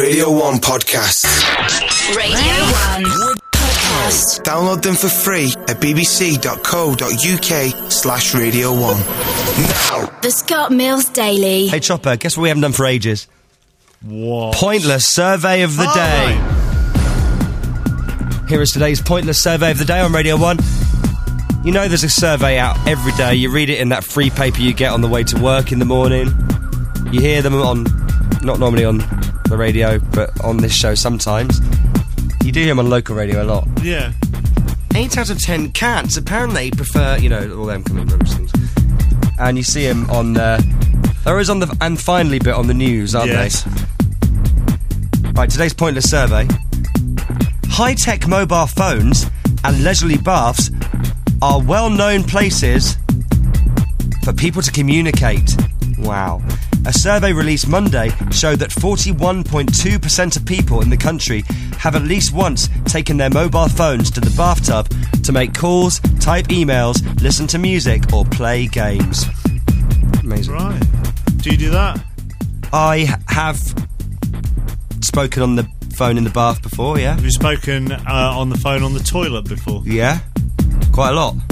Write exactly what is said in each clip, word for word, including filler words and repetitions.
Radio one podcasts. Radio one podcasts. Download them for free at bbc.co.uk slash Radio one. Now. The Scott Mills Daily. Hey Chopper, guess what we haven't done for ages? What? Pointless survey of the Oh, day. right. Here is today's pointless survey of the day on Radio one. You know there's a survey out every day. You read it in that free paper you get on the way to work in the morning. You hear them on, not normally on the radio, but on this show sometimes. You do hear them on local radio a lot. Yeah. Eight out of ten cats apparently prefer, you know, all them coming rubbish things. And you see them on, uh, they're always on the and finally bit on the news, aren't Yes. they? Right, today's pointless survey. High-tech mobile phones and leisurely baths are well-known places for people to communicate. Wow. A survey released Monday showed that forty-one point two percent of people in the country have at least once taken their mobile phones to the bathtub to make calls, type emails, listen to music, or play games. Amazing. Right. Do you do that? I have spoken on the phone in the bath before, yeah? Have you spoken uh, on the phone on the toilet before? Yeah? Quite a lot.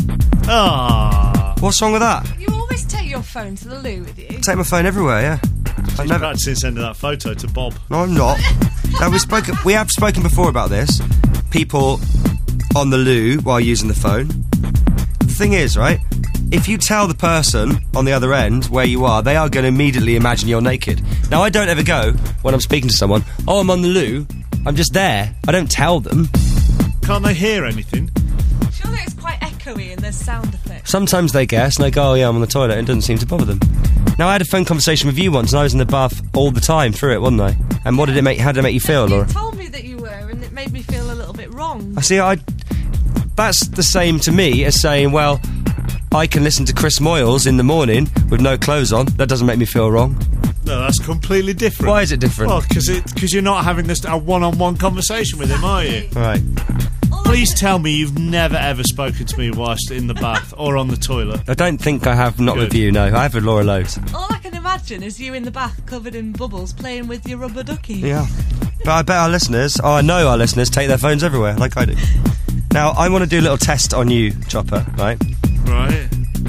Ah. What's wrong with that? You always take your phone to the loo with you. Take my phone everywhere, yeah. I He's never. practicing sending that photo to Bob. No, I'm not. No, we've spoken. We have spoken before about this. People on the loo while using the phone. The thing is, right? If you tell the person on the other end where you are, they are going to immediately imagine you're naked. Now, I don't ever go when I'm speaking to someone. Oh, I'm on the loo. I'm just there. I don't tell them. Can't they hear anything? Surely it's quite echoey and there's sound effects. Sometimes they guess and they go, oh yeah, I'm on the toilet, and it doesn't seem to bother them. Now, I had a phone conversation with you once and I was in the bath all the time through it, wasn't I? And what did it make, how did it make you feel, Laura? You told me that you were and it made me feel a little bit wrong. I see, I... That's the same to me as saying, well, I can listen to Chris Moyles in the morning with no clothes on. That doesn't make me feel wrong. No, that's completely different. Why is it different? Well, because because you're not having this a one-on-one conversation with him, are you? All right. Please tell me you've never ever spoken to me whilst in the bath or on the toilet. I don't think I have, not Good. with you, no. I have with Laura loads. All I can imagine is you in the bath covered in bubbles playing with your rubber ducky. Yeah. But I bet our listeners, oh, I know our listeners take their phones everywhere, like I do. Now, I want to do a little test on you, Chopper, right? Right.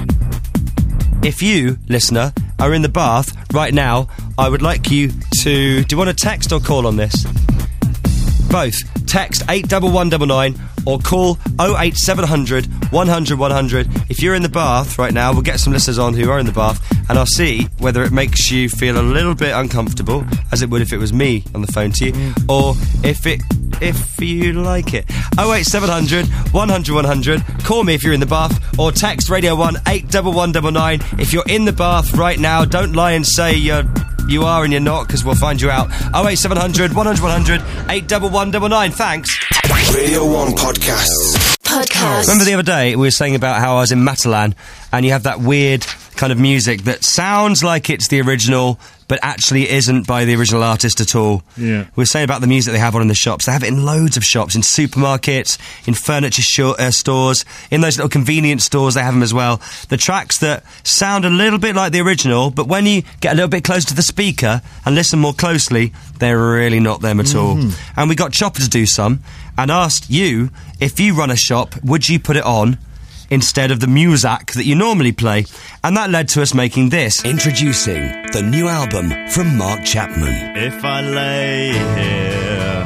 If you, listener, are in the bath right now, I would like you to... Do you want to text or call on this? Both. Text eight one one nine nine or call oh eight seven hundred one hundred one hundred. If you're in the bath right now, we'll get some listeners on who are in the bath and I'll see whether it makes you feel a little bit uncomfortable, as it would if it was me on the phone to you, mm. or if it... if you like it. oh eight seven hundred one hundred one hundred. Call me if you're in the bath, or text Radio one eight one one nine nine. If you're in the bath right now, don't lie and say you're, you are and you're not, because we'll find you out. oh eight seven hundred one hundred one hundred eight one one nine nine. Thanks. Radio one podcasts. Podcast. Remember the other day we were saying about how I was in Matalan and you have that weird kind of music that sounds like it's the original but actually isn't by the original artist at all. Yeah. We were saying about the music they have on in the shops. They have it in loads of shops, in supermarkets, in furniture sh- uh, stores, in those little convenience stores they have them as well. The tracks that sound a little bit like the original, but when you get a little bit close to the speaker and listen more closely, they're really not them at mm-hmm. all. And we got Chopper to do some and asked you, if you run a shop, would you put it on instead of the music that you normally play? And that led to us making this. Introducing the new album from Mark Chapman. If I lay here,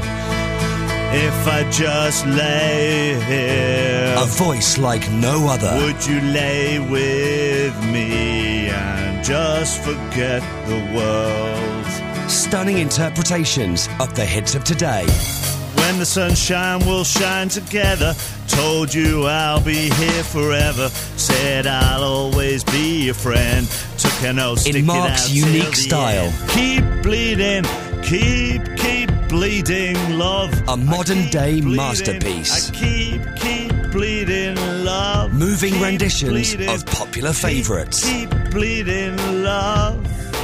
if I just lay here, a voice like no other. Would you lay with me and just forget the world? Stunning interpretations of the hits of today. When the sunshine will shine together. Told you I'll be here forever. Said I'll always be your friend. Took an oath, stick in Mark's it out unique style. End. Keep bleeding, keep, keep bleeding, love. A modern day bleeding, masterpiece. I keep, keep bleeding, love. Moving keep renditions bleeding, of popular favourites. Keep, keep bleeding, love.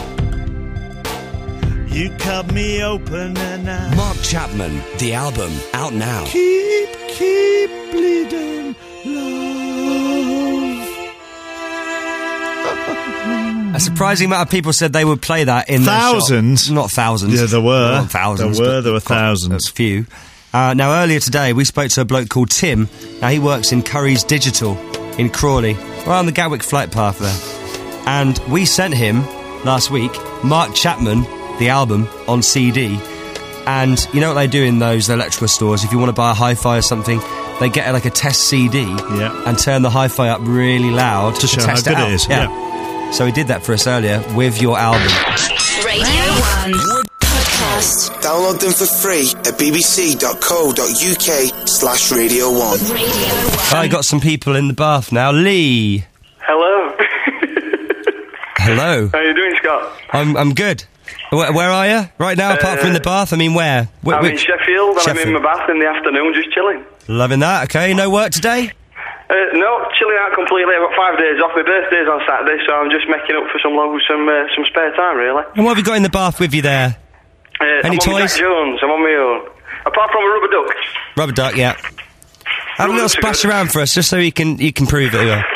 You cut me open and I... Mark Chapman, the album, out now. Keep, keep bleeding, love. A surprising amount of people said they would play that in their shop. Thousands? Not thousands. Yeah, there were. Not thousands. There were, but there were quite- thousands. That's few. Uh, now, earlier today, we spoke to a bloke called Tim. Now, he works in Curry's Digital in Crawley, right on the Gatwick flight path there. And we sent him, last week, Mark Chapman, the album, on C D. And you know what they do in those electrical stores? If you want to buy a hi-fi or something, they get like a test C D Yeah. and turn the hi-fi up really loud to, show how test good it out. it is, Yeah. So he did that for us earlier with your album. Radio one Podcast. Download them for free at bbc.co.uk slash Radio 1. Radio one. I got some people in the bath now. Lee. Hello. Hello. How you doing, Scott? I'm I'm good. Where, where are you right now? Apart from in the bath, I mean, where? Wh- I'm in which- Sheffield, and I'm Sheffield. in my bath in the afternoon, just chilling. Loving that. Okay, no work today. Uh, no, chilling out completely. I've got five days off. My birthday's on Saturday, so I'm just making up for some lo- some uh, some spare time, really. And what have you got in the bath with you there? Uh, Any I'm on toys? Jack Jones. I'm on my own. Apart from a rubber duck. Rubber duck, yeah. Have a Rubber little ducks are splash good. around for us, just so you can you can prove it. Yeah.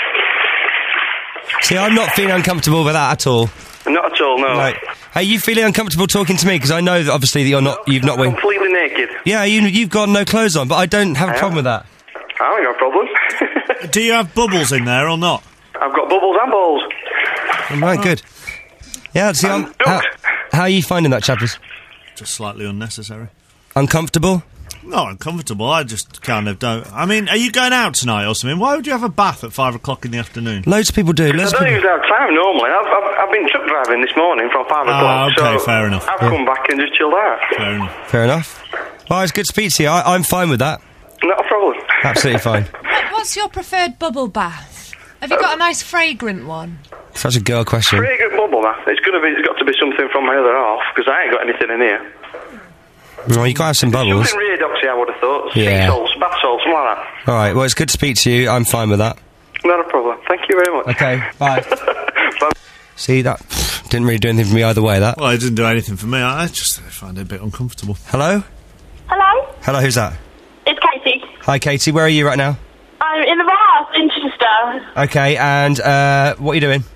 See, I'm not feeling uncomfortable with that at all. Not at all, no. Right. Hey, you feeling uncomfortable talking to me? Because I know that obviously that you're not, you've not I'm win. completely naked. Yeah, you, you've got no clothes on, but I don't have a I problem am. with that. I ain't got a problem. Do you have bubbles in there or not? I've got bubbles and balls. Right, good. Yeah, see, I'm, And how, ducks. how are you finding that, chappers? Just slightly unnecessary. Uncomfortable? Not uncomfortable, I just kind of don't... I mean, are you going out tonight or something? Why would you have a bath at five o'clock in the afternoon? Loads of people do. I Loads of don't people. usually have time normally. I've, I've, I've been truck driving this morning from five Ah, o'clock. okay, so fair enough. I've Yeah. come back and just chilled out. Fair enough. Fair enough. Well, it's good to speak to you. I, I'm fine with that. Not a problem. Absolutely fine. What- What's your preferred bubble bath? Have you got a nice fragrant one? Such a girl question. Fragrant bubble bath. It's gonna be. It's got to be something from my other half because I ain't got anything in here. Well, you got to have some bubbles. Something redoxy, I would have thought. Yeah. Sea salts, bath salts, something like that. All right. Well, it's good to speak to you. I'm fine with that. Not a problem. Thank you very much. Okay. Bye. Bye. See, that pff, didn't really do anything for me either way. That. Well, it didn't do anything for me. I I just find it a bit uncomfortable. Hello. Hello, Hello. Who's that? it's Katie. Hi, Katie. Where are you right now? I'm in the bath in Chichester. Okay. And uh, what are you doing?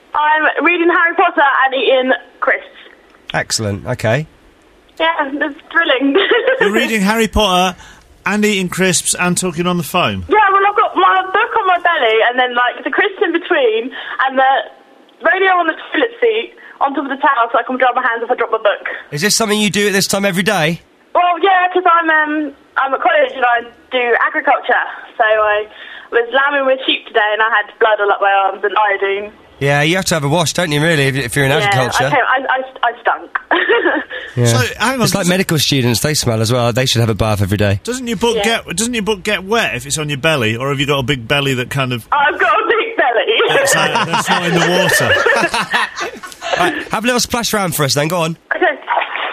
I'm reading Harry Potter and eating crisps. Excellent. Okay. Yeah, it's thrilling. You're reading Harry Potter and eating crisps and talking on the phone. Yeah, well, I've got my book on my belly and then, like, the crisps in between and the radio on the toilet seat on top of the towel so I can dry my hands if I drop my book. Is this something you do at this time every day? Well, yeah, because I'm, um, I'm at college and I do agriculture. So I was lambing with sheep today and I had blood all up my arms and iodine. Yeah, you have to have a wash, don't you? Really, if, if you're in agriculture. Yeah, I, came, I, I, I stunk. Yeah. So, hang on. It's like doesn't- medical students; they smell as well. They should have a bath every day. Doesn't your book Yeah. get Doesn't your book get wet if it's on your belly, or have you got a big belly that kind of I've got a big belly. that's, not, that's not in the water? Right, have a little splash round for us, then. Go on. Okay.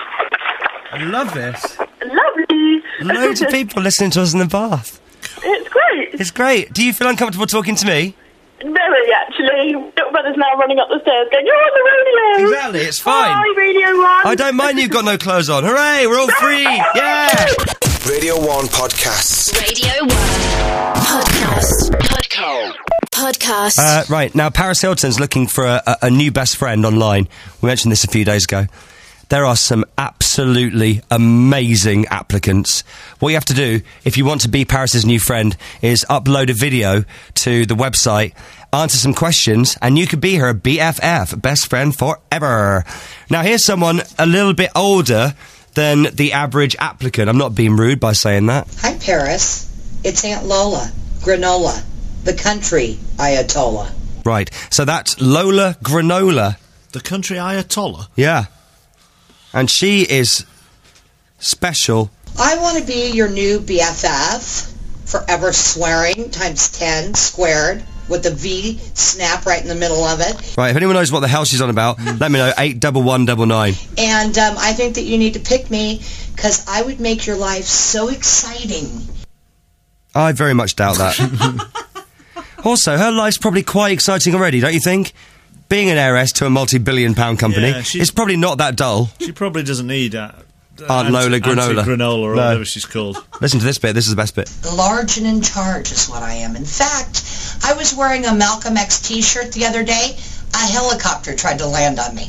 I love this. Lovely. Loads of people listening to us in the bath. It's great. It's great. Do you feel uncomfortable talking to me? Very, actually. Little brother's now running up the stairs going, you're on the radio. Exactly, it's fine. Hi, Radio one. I don't mind you've got no clothes on. Hooray, we're all free. Yeah. Radio one Podcasts. Radio one Podcast. Podcast. Podcast. Uh, right, now Paris Hilton's looking for a, a, a new best friend online. We mentioned this a few days ago. There are some absolutely amazing applicants. What you have to do, if you want to be Paris's new friend, is upload a video to the website, answer some questions, and you could be her B F F, best friend forever. Now, here's someone a little bit older than the average applicant. I'm not being rude by saying that. Hi, Paris. It's Aunt Lola, granola, the country Ayatollah. Right, so that's Lola Granola. The country Ayatollah. Yeah. And she is special. I want to be your new B F F, forever swearing, times ten, squared, with a V snap right in the middle of it. Right, if anyone knows what the hell she's on about, let me know, eight one one nine nine. And um, I think that you need to pick me, because I would make your life so exciting. I very much doubt that. Also, her life's probably quite exciting already, don't you think? Being an heiress to a multi-billion pound company, Yeah, she's- it's probably not that dull. She probably doesn't need uh, Aunt Lola Granola. Granola or No. whatever she's called. Listen to this bit, this is the best bit. Large and in charge is what I am. In fact, I was wearing a Malcolm X t-shirt the other day. a helicopter tried to land on me.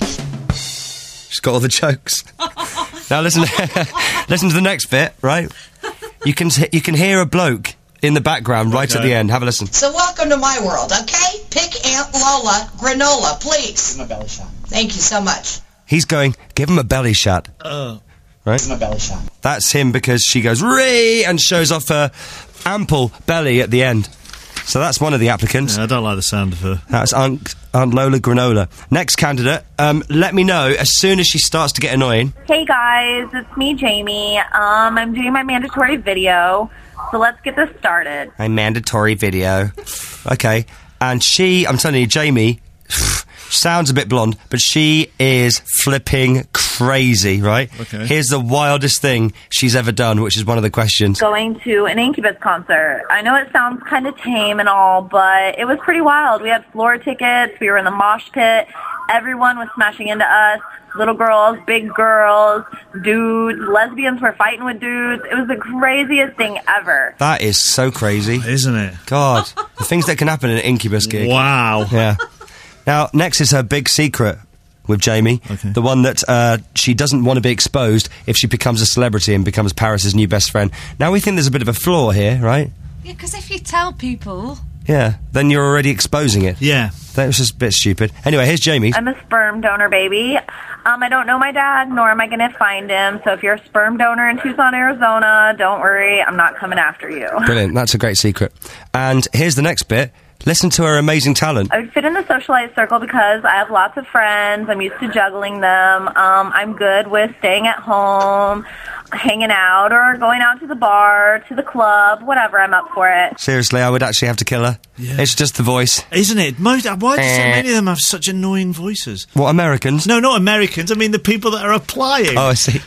She's got all the jokes. Now listen, listen to the next bit, right? You can you can hear a bloke in the background right Okay. at the end. Have a listen. So welcome to my world, okay? Pick Aunt Lola granola, please. Give him a belly shot. Thank you so much. He's going, give him a belly shot. Oh. Right? Give him a belly shot. That's him because she goes, Ree! And shows off her ample belly at the end. So that's one of the applicants. Yeah, I don't like the sound of her. That's Aunt, Aunt Lola Granola. Next candidate, um, let me know as soon as she starts to get annoying. Hey guys, it's me, Jamie. Um, I'm doing my mandatory video, so let's get this started. A mandatory video. Okay. And she, I'm telling you, Jamie, sounds a bit blonde, but she is flipping crazy, right? Okay. Here's the wildest thing she's ever done, which is one of the questions. Going to an Incubus concert. I know it sounds kind of tame and all, but it was pretty wild. We had floor tickets, we were in the mosh pit, everyone was smashing into us. Little girls, big girls, dudes, lesbians were fighting with dudes. It was the craziest thing ever. That is so crazy. Isn't it? God, the things that can happen in an Incubus gig. Wow. Yeah. Now, next is her big secret with Jamie. Okay. The one that uh, she doesn't want to be exposed if she becomes a celebrity and becomes Paris's new best friend. Now, we think there's a bit of a flaw here, right? Yeah, because if you tell people... Yeah, then you're already exposing it. Yeah. That was just a bit stupid. Anyway, here's Jamie. I'm a sperm donor, baby. Um, I don't know my dad, nor am I going to find him. So if you're a sperm donor in Tucson, Arizona, don't worry, I'm not coming after you. Brilliant, that's a great secret. And here's the next bit. Listen to her amazing talent. I would fit in the socialite circle because I have lots of friends. I'm used to juggling them. Um, I'm good with staying at home, hanging out, or going out to the bar, to the club, whatever. I'm up for it. Seriously, I would actually have to kill her. Yeah. It's just the voice. Isn't it? Most, why do so Eh. many of them have such annoying voices? What, Americans? No, not Americans. I mean the people that are applying. Oh, I see.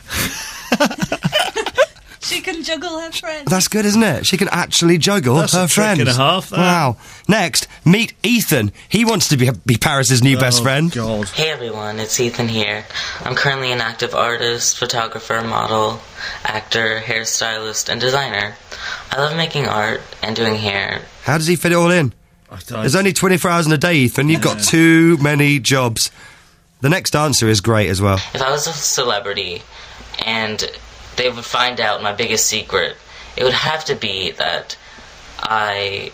She can juggle her friends. That's good, isn't it? She can actually juggle That's her a trick friends. and a half, that. Wow. Next, meet Ethan. He wants to be, be Paris's new best Oh, friend. God. Hey everyone, it's Ethan here. I'm currently an active artist, photographer, model, actor, hairstylist, and designer. I love making art and doing hair. How does he fit it all in? I don't- There's only twenty-four hours in a day, Ethan. You've got too many jobs. The next answer is great as well. If I was a celebrity and they would find out my biggest secret, it would have to be that I...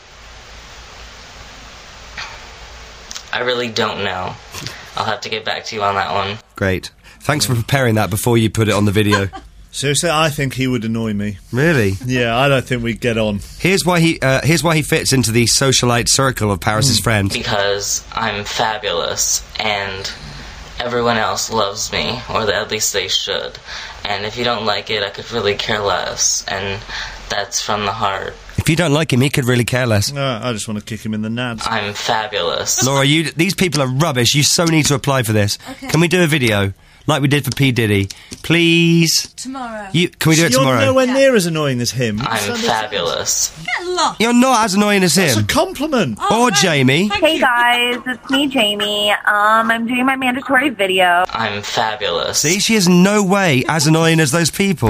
I really don't know. I'll have to get back to you on that one. Great. Thanks for preparing that before you put it on the video. Seriously, I think he would annoy me. Really? Yeah, I don't think we'd get on. Here's why he uh, here's why he fits into the socialite circle of Paris's friends. Because I'm fabulous and everyone else loves me, or at least they should. And if you don't like it, I could really care less. And that's from the heart. If you don't like him, he could really care less. No, I just want to kick him in the nads. I'm fabulous. Laura, you these people are rubbish. You so need to apply for this. Okay. Can we do a video like we did for P Diddy, please? Tomorrow. You can we do it You're tomorrow? nowhere Yeah. near as annoying as him. I'm fabulous. Get lost. You're not as annoying as That's a him. compliment. Oh, Or right. Jamie. Thank Hey you. guys, it's me, Jamie. Um, I'm doing my mandatory video. I'm fabulous. See, she is no way as annoying as those people.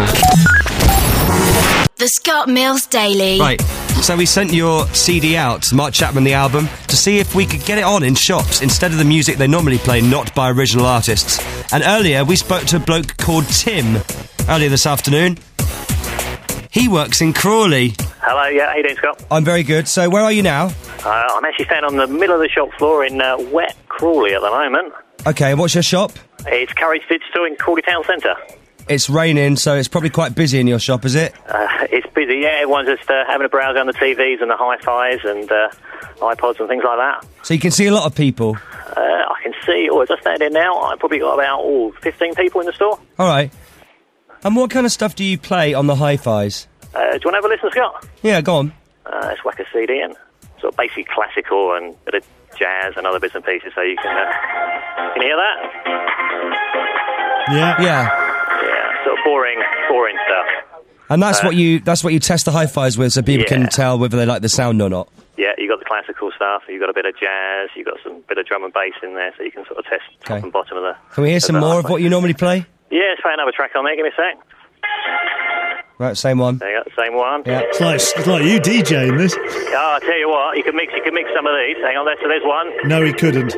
The Scott Mills Daily. Right, so we sent your C D out, Mark Chapman, the album, to see if we could get it on in shops instead of the music they normally play, not by original artists. And earlier, we spoke to a bloke called Tim, earlier this afternoon. He works in Crawley. Hello, yeah, how you doing, Scott? I'm very good. So where are you now? Uh, I'm actually standing on the middle of the shop floor in uh, wet Crawley at the moment. Okay, what's your shop? It's Courage Digital in Crawley Town Centre. It's raining, so it's probably quite busy in your shop, is it? Uh, it's busy, yeah, everyone's just uh, having a browse on the T Vs and the hi-fis and uh, iPods and things like that. So you can see a lot of people. Uh, I can see, oh, as I stand in now, I've probably got about, oh, fifteen people in the store. All right. And what kind of stuff do you play on the hi-fis? Uh, do you want to have a listen, Scott? Yeah, go on. Uh, let's whack a C D in. Sort of basically classical and a bit of jazz and other bits and pieces, so you can, uh, can you hear that? Yeah. Yeah. Yeah, sort of boring, boring stuff. And that's Uh, what you that's what you test the hi-fis with, so people Yeah. can tell whether they like the sound or not. Yeah, you got the classical stuff, you got a bit of jazz, you got some bit of drum and bass in there, so you can sort of test top Okay. and bottom of the... Can we hear of some the more of hi-fi. what you normally play? Yeah, let's play another track on there, give me a sec. Right, same one. There you go, same one. Yeah. It's like, it's like you DJing this. Oh, I'll tell you what, you can mix you can mix some of these. Hang on, there, so there's one. No, he couldn't.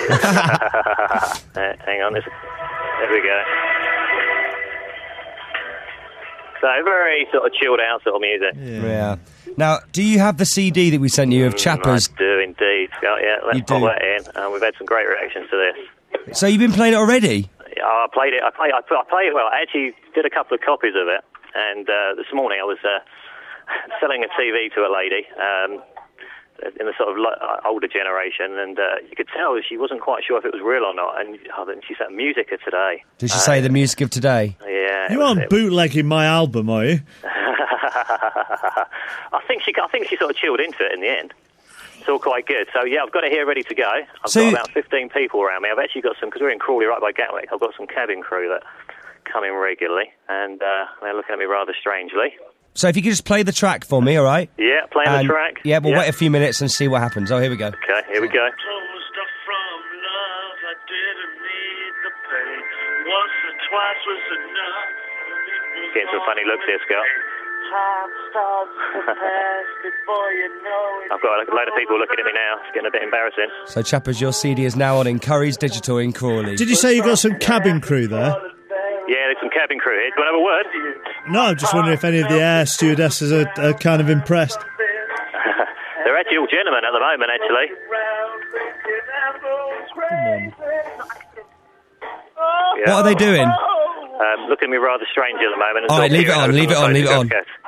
uh, hang on, there's, there we go. So very sort of chilled out sort of music. Yeah. yeah. Now, do you have the C D that we sent you of Chappers? I do indeed. Oh, yeah, let's You pop do. that in. Uh, we've had some great reactions to this. So you've been playing it already? Yeah, I played it. I played. I, I played it well. I actually did a couple of copies of it, and uh, this morning I was uh, selling a T V to a lady um, in the sort of lo- uh, older generation, and uh, you could tell she wasn't quite sure if it was real or not. And oh, then she said, "Music of today." Did she Uh, say the music of today? Yeah. You aren't bootlegging my album, are you? I think she. I think she sort of chilled into it in the end. It's all quite good. So yeah, I've got it here ready to go. I've So got you- about fifteen people around me. I've actually got some because we're in Crawley, right by Gatwick. I've got some cabin crew that come in regularly, and uh, they're looking at me rather strangely. So if you could just play the track for me, all right? Yeah, playing And- the track. Yeah, we'll yeah. wait a few minutes and see what happens. Oh, here we go. Okay, here we go. Getting some funny looks here, Scott. I've got a load of people looking at me now. It's getting a bit embarrassing. So, Chappers, your C D is now on in Curry's Digital in Crawley. Did you say you got some cabin crew there? Yeah, there's some cabin crew here. Do you want to have a word? No, I'm just wondering if any of the air stewardesses are, are kind of impressed. They're actually all gentlemen at the moment, actually. Yeah. What are they doing? Um, looking at me rather strange at the moment. All right, leave it on, leave it on, leave it on.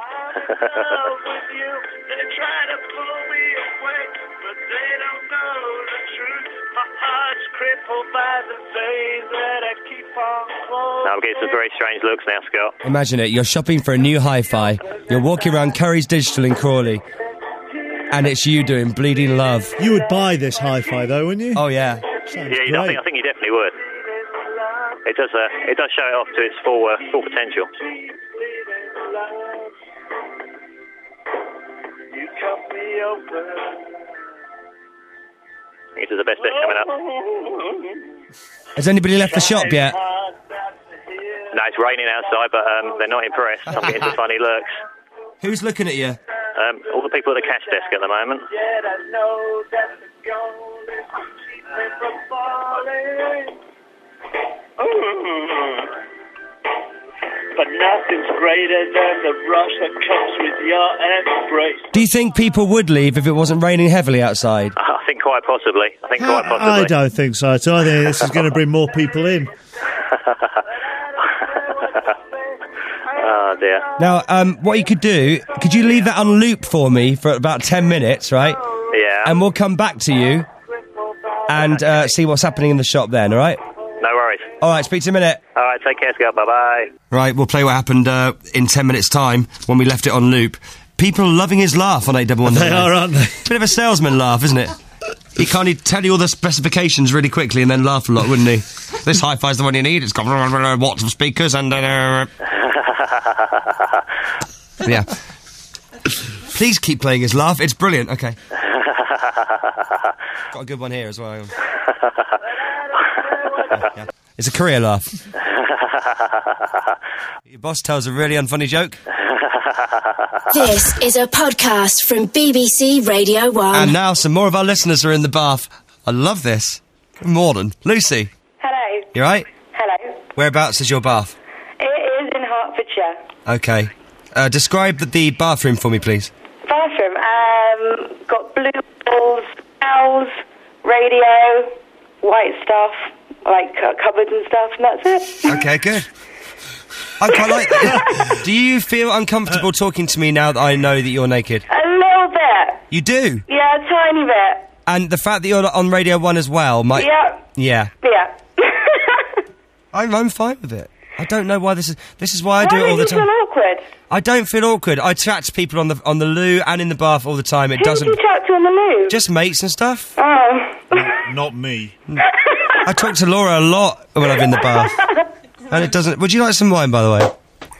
Now I'm getting some very strange looks now, Scott. Imagine it, you're shopping for a new hi-fi, you're walking around Curry's Digital in Crawley, and it's you doing Bleeding Love. You would buy this hi-fi, though, wouldn't you? Oh, yeah. Yeah, you know, I think I think you definitely would. It does. Uh, it does show it off to its full uh, full potential. I think this is the best bit coming up. Has anybody left the shop yet? No, it's raining outside, but um, they're not impressed. I'm getting some funny looks. Who's looking at you? Um, all the people at the cash desk at the moment. But nothing's greater than the rush that comes with your embrace. Do you think people would leave if it wasn't raining heavily outside? I think quite possibly. I think quite possibly. I don't think so. So I think this is going to bring more people in. Oh dear. Now, um, what you could do, could you leave that on loop for me for about ten minutes, right? Yeah. And we'll come back to you and uh, see what's happening in the shop then, all right? No worries. All right, speak to you in a minute. All right, take care, Scott. Bye-bye. Right, we'll play what happened uh, in ten minutes' time when we left it on loop. People loving his laugh on eight one one. They are, aren't they? Bit of a salesman laugh, isn't it? He can't he tell you all the specifications really quickly and then laugh a lot, wouldn't he? This hi-fi's the one you need. It's got watts of speakers and... Uh, yeah. Please keep playing his laugh. It's brilliant. Okay. Got a good one here as well. Yeah. It's a career laugh. Your boss tells a really unfunny joke. This is a podcast from B B C Radio one. And now some more of our listeners are in the bath. I love this. Good morning. Lucy. Hello. You right? Hello. Whereabouts is your bath? It is in Hertfordshire. Okay. Uh, describe the, the bathroom for me, please. Bathroom. Um, got blue balls, towels, radio, white stuff, like uh, cupboards and stuff, and that's it. Okay, good. I quite like that. Do you feel uncomfortable talking to me now that I know that you're naked? A little bit. You do? Yeah, a tiny bit. And the fact that you're on Radio one as well might... Yeah. Yeah. Yeah. I'm, I'm fine with it. I don't know why this is... This is why I do Why it all the do you time. feel awkward? I don't feel awkward. I chat to people on the on the loo and in the bath all the time. It Who doesn't... do you chat to on the loo? Just mates and stuff. Oh. Not me. I talk to Laura a lot when I'm in the bath. And it doesn't... Would you like some wine, by the way?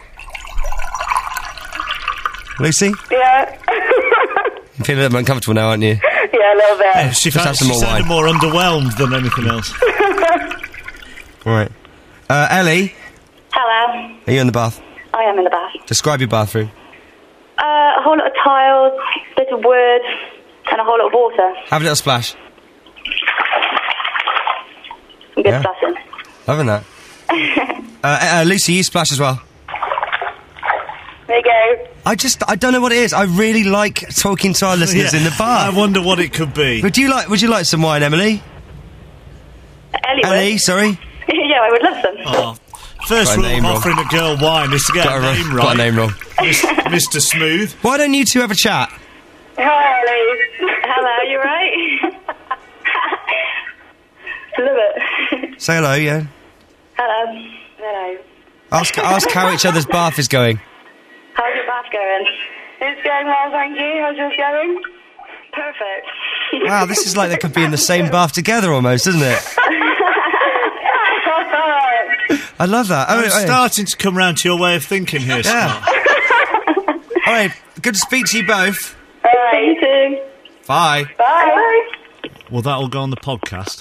Lucy? Yeah. You're feeling a little uncomfortable now, aren't you? Yeah, a little bit. Yeah, she, Just fa- have some she more sounded wine. more underwhelmed than anything else. Right. Uh, Ellie, Hello. are you in the bath? I am in the bath. Describe your bathroom. Uh, a whole lot of tiles, bit of wood, and a whole lot of water. Have a little splash. Some good Yeah. splashing. Loving that. uh, uh, Lucy, you splash as well. There you go. I just, I don't know what it is. I really like talking to our listeners Yeah, in the bar. I wonder what it could be. Would you like, would you like some wine, Emily? Ellie would. Ellie, sorry? Yeah, I would love some. Oh. First Got a rule of name wrong. offering a girl wine is to get Got a a, name ro- right. got a name wrong. Mis- Mister Smooth. Why don't you two have a chat? Hi, Ellie. Hello, you right? Love it. Say hello, yeah. Hello. Hello. Ask, ask how each other's bath is going. How's your bath going? It's going well, thank you. How's yours going? Perfect. Wow, this is like they could be in the same bath together almost, isn't it? I love that. Oh, I'm wait, wait. starting to come round to your way of thinking here, Yeah. Scott. All right, good to speak to you both. Alright, you too. Bye. Bye. Well, that'll go on the podcast.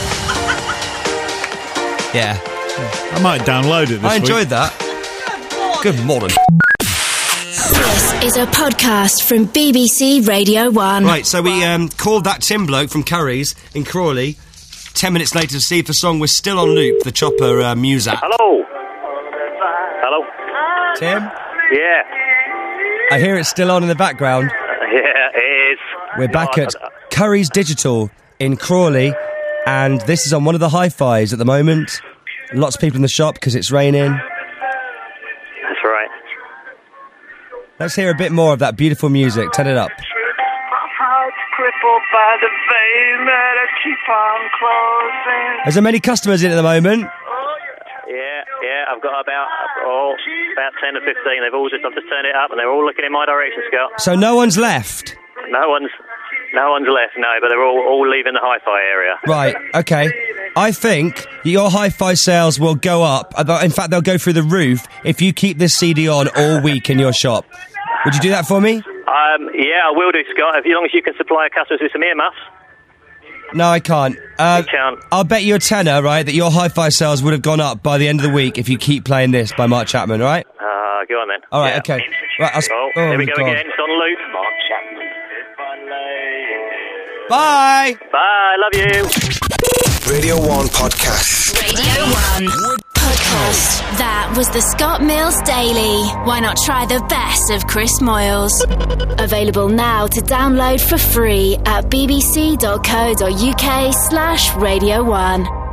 Yeah. I might download it this I enjoyed week. that. Good morning. This is a podcast from B B C Radio one. Right, so we um, called that Tim bloke from Curry's in Crawley. Ten minutes later to see if the song was still on loop, the Chopper uh, Muzak. Hello. Hello. Tim? Yeah. I hear it's still on in the background. Uh, yeah, it is. We're back No, at I- Curry's Digital in Crawley, and this is on one of the hi-fis at the moment. Lots of people in the shop because it's raining. That's right. Let's hear a bit more of that beautiful music. Turn it up. Heart's crippled by the vein that I keep on closing. Is there many customers in at the moment? Yeah, yeah, I've got about oh, about ten or fifteen. They've all just I've just turned it up and they're all looking in my direction, Scott. So no one's left? No one's no one's left, no, but they're all, all leaving the hi-fi area. Right, okay. I think your hi-fi sales will go up. About- In fact, they'll go through the roof if you keep this C D on all week in your shop. Would you do that for me? Um, yeah, I will do, Scott, as long as you can supply customers with some earmuffs. No, I can't. Uh, You can't. I'll bet you a tenner, right, that your hi-fi sales would have gone up by the end of the week if you keep playing this by Mark Chapman, all right? Uh, go on then. All right, Yeah. okay. Right, I'll sp- Oh, oh, here we go God. again. It's on loop. Mark Chapman. Bye! Bye, love you. Radio one Podcast. Radio one Podcast. That was the Scott Mills Daily. Why not try the best of Chris Moyles? Available now to download for free at bbc.co.uk slash Radio one.